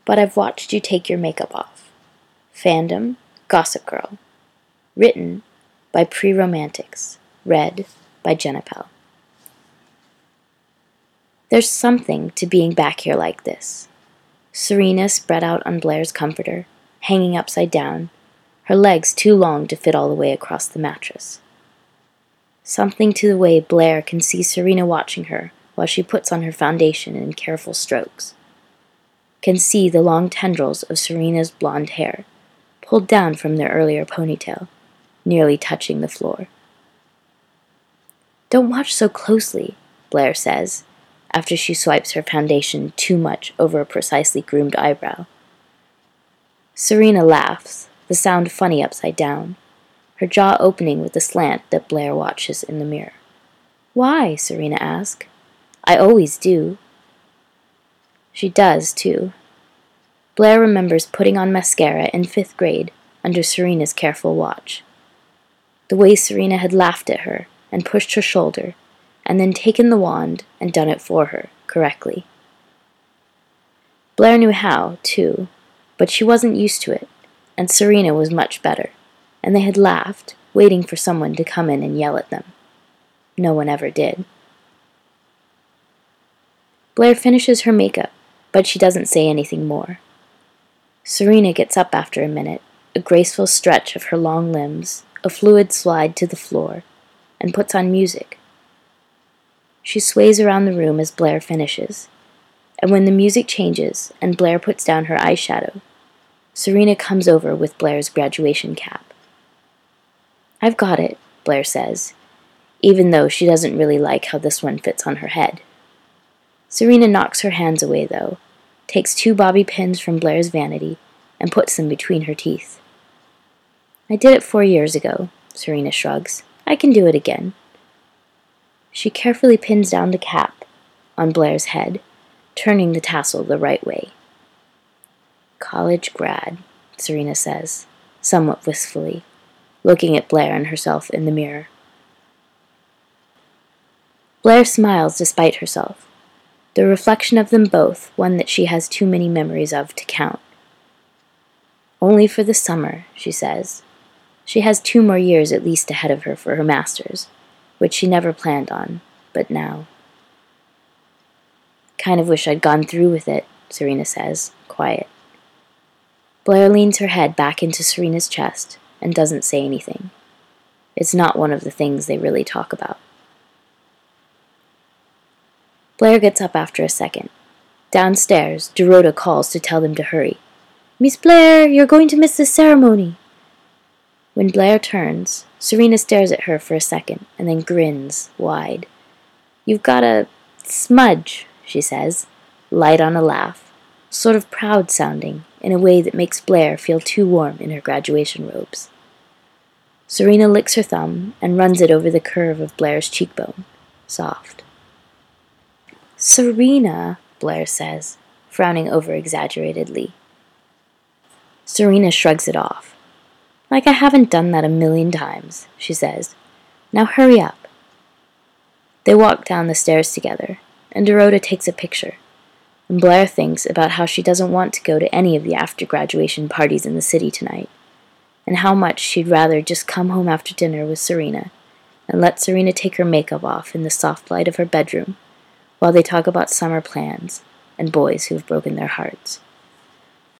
But I've watched you take your makeup off. Fandom, Gossip Girl. Written by Pre-Romantics. Read by Jenna Pell. There's something to being back here like this. Serena spread out on Blair's comforter, hanging upside down, her legs too long to fit all the way across the mattress. Something to the way Blair can see Serena watching her while she puts on her foundation in careful strokes. Can see the long tendrils of Serena's blonde hair, pulled down from their earlier ponytail, nearly touching the floor. "Don't watch so closely," Blair says, after she swipes her foundation too much over a precisely groomed eyebrow. Serena laughs, the sound funny upside down, her jaw opening with the slant that Blair watches in the mirror. "Why?" Serena asks. "I always do." She does, too. Blair remembers putting on mascara in 5th grade under Serena's careful watch. The way Serena had laughed at her and pushed her shoulder, and then taken the wand and done it for her, correctly. Blair knew how, too, but she wasn't used to it, and Serena was much better, and they had laughed, waiting for someone to come in and yell at them. No one ever did. Blair finishes her makeup, but she doesn't say anything more. Serena gets up after a minute, a graceful stretch of her long limbs, a fluid slide to the floor, and puts on music. She sways around the room as Blair finishes, and when the music changes and Blair puts down her eyeshadow, Serena comes over with Blair's graduation cap. "I've got it," Blair says, even though she doesn't really like how this one fits on her head. Serena knocks her hands away, though, takes 2 bobby pins from Blair's vanity, and puts them between her teeth. "I did it 4 years ago," Serena shrugs. "I can do it again." She carefully pins down the cap on Blair's head, turning the tassel the right way. "College grad," Serena says, somewhat wistfully, looking at Blair and herself in the mirror. Blair smiles despite herself, the reflection of them both one that she has too many memories of to count. "Only for the summer," she says. She has 2 more years at least ahead of her for her master's, which she never planned on, but now. "Kind of wish I'd gone through with it," Serena says, quiet. Blair leans her head back into Serena's chest and doesn't say anything. It's not one of the things they really talk about. Blair gets up after a second. Downstairs, Dorota calls to tell them to hurry. "Miss Blair, you're going to miss the ceremony." When Blair turns, Serena stares at her for a second and then grins wide. "You've got a smudge," she says, light on a laugh, sort of proud sounding, in a way that makes Blair feel too warm in her graduation robes. Serena licks her thumb and runs it over the curve of Blair's cheekbone, soft. "Serena," Blair says, frowning over-exaggeratedly. Serena shrugs it off. "Like I haven't done that a million times," she says. "Now hurry up." They walk down the stairs together, and Dorota takes a picture, and Blair thinks about how she doesn't want to go to any of the after-graduation parties in the city tonight, and how much she'd rather just come home after dinner with Serena, and let Serena take her makeup off in the soft light of her bedroom, while they talk about summer plans and boys who've broken their hearts.